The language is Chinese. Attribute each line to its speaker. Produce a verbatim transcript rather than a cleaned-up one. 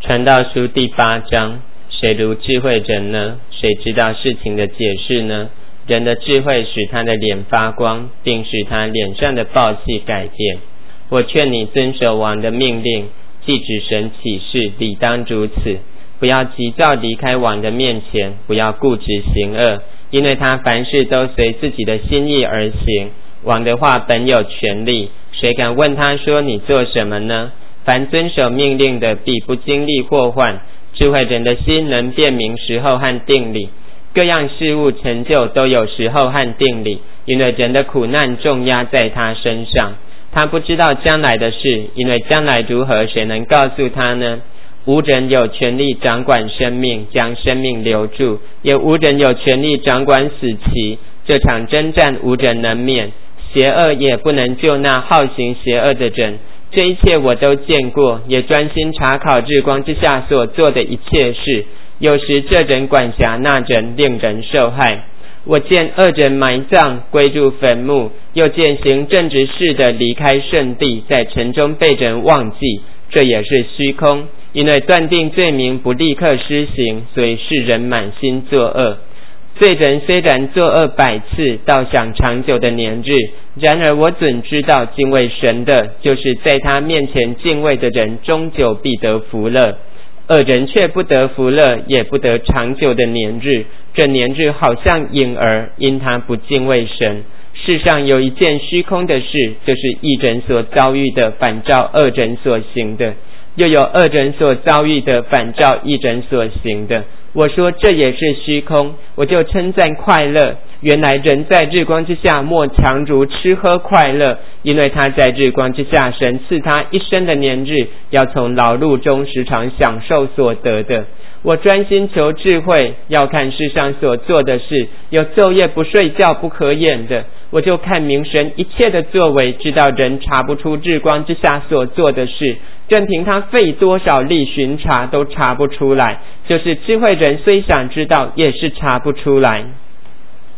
Speaker 1: 传道书第八章，谁如智慧人呢？谁知道事情的解释呢？人的智慧使他的脸发光，并使他脸上的暴气改变。我劝你遵守王的命令，既指神启示，理当如此。不要急躁离开王的面前，不要固执行恶，因为他凡事都随自己的心意而行。王的话本有权利，谁敢问他说你做什么呢？凡遵守命令的，必不经历祸患。智慧人的心能辨明时候和定理，各样事物成就都有时候和定理，因为人的苦难重压在他身上。他不知道将来的事，因为将来如何，谁能告诉他呢？无人有权利掌管生命，将生命留住，也无人有权利掌管死期。这场征战无人能免，邪恶也不能救那好行邪恶的人。这一切我都见过，也专心查考日光之下所做的一切事。有时这人管辖那人，令人受害。我见恶人埋葬，归入坟墓，又见行正直事的离开圣地，在城中被人忘记。这也是虚空，因为断定罪名不立刻施行，所以世人满心作恶。罪人虽然作恶百次，倒想长久的年日，然而我准知道敬畏神的，就是在他面前敬畏的人，终久必得福乐。恶人却不得福乐，也不得长久的年日，这年日好像影儿，因他不敬畏神。世上有一件虚空的事，就是义人所遭遇的反照恶人所行的，又有恶人所遭遇的反照义人所行的。我说这也是虚空，我就称赞快乐。原来人在日光之下莫强如吃喝快乐，因为他在日光之下，神赐他一生的年日，要从劳碌中时常享受所得的。我专心求智慧，要看世上所做的事，有昼夜不睡觉不可掩的。我就看明神一切的作为，知道人查不出日光之下所做的事，任凭他费多少力巡查都查不出来，就是智慧人虽想知道，也是查不出来。